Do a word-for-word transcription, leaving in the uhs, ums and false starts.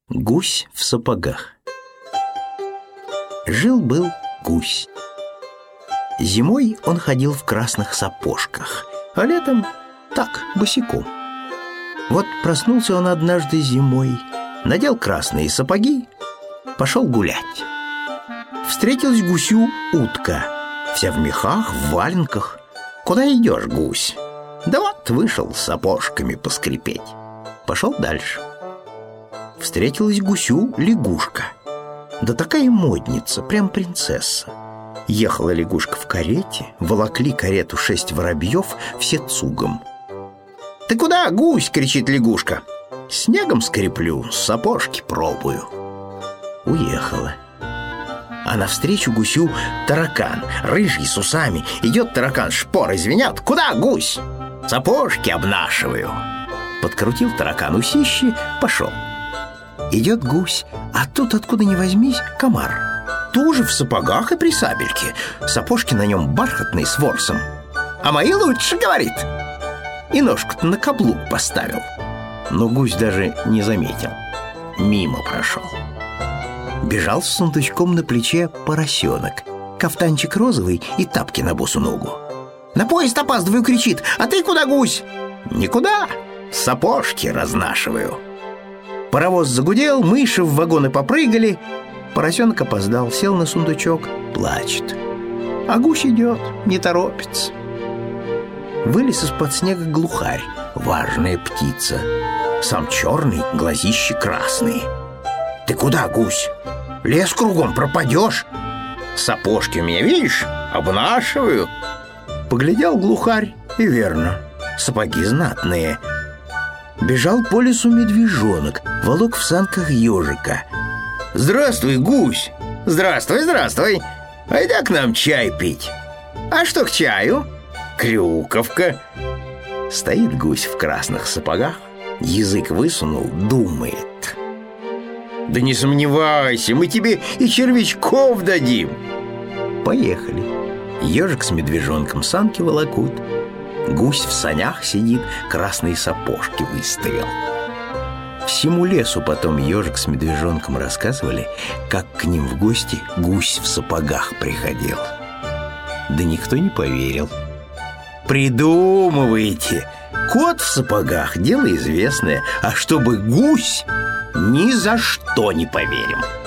Гусь в сапогах. Жил-был гусь. Зимой он ходил в красных сапожках, а летом так, босиком. Вот проснулся он однажды зимой, надел красные сапоги, пошел гулять. Встретилась гусю утка, вся в мехах, в валенках. «Куда идешь, гусь?» «Да вот, вышел с сапожками поскрипеть». Пошел дальше. Встретилась гусю лягушка. Да такая модница, прям принцесса. Ехала лягушка в карете, волокли карету шесть воробьев, все цугом. «Ты куда, гусь?» — кричит лягушка. «Снегом скреплю, сапожки пробую». Уехала. А навстречу гусю таракан, рыжий, с усами. Идет таракан, шпоры звенят. «Куда, гусь?» «Сапожки обнашиваю». Подкрутил таракан усищи, пошел. Идет гусь, а тут, откуда ни возьмись, комар. Тоже в сапогах и при сабельке. Сапожки на нем бархатные, с ворсом. «А мои лучше», — говорит. И ножку-то на каблук поставил. Но гусь даже не заметил. Мимо прошел. Бежал с сундучком на плече поросенок. Кафтанчик розовый и тапки на босу ногу. «На поезд опаздываю!» — кричит. «А ты куда, гусь?» «Никуда! Сапожки разнашиваю». Паровоз загудел, мыши в вагоны попрыгали. Поросенок опоздал, сел на сундучок, плачет. А гусь идет, не торопится. Вылез из-под снега глухарь, важная птица. Сам черный, глазищи красные. «Ты куда, гусь? Лес кругом, пропадешь. Сапожки у меня, видишь, обнашиваю». Поглядел глухарь, и верно, сапоги знатные. Бежал по лесу медвежонок, волок в санках ежика. «Здравствуй, гусь!» «Здравствуй, здравствуй! Айда к нам чай пить!» «А что к чаю?» «Крюковка!» Стоит гусь в красных сапогах, язык высунул, думает. «Да не сомневайся, мы тебе и червячков дадим!» Поехали. Ежик с медвежонком санки волокут. Гусь в санях сидит, красные сапожки выставил. Всему лесу потом ежик с медвежонком рассказывали, как к ним в гости гусь в сапогах приходил. Да никто не поверил. «Придумываете! Кот в сапогах — дело известное, а чтобы гусь — ни за что не поверим!»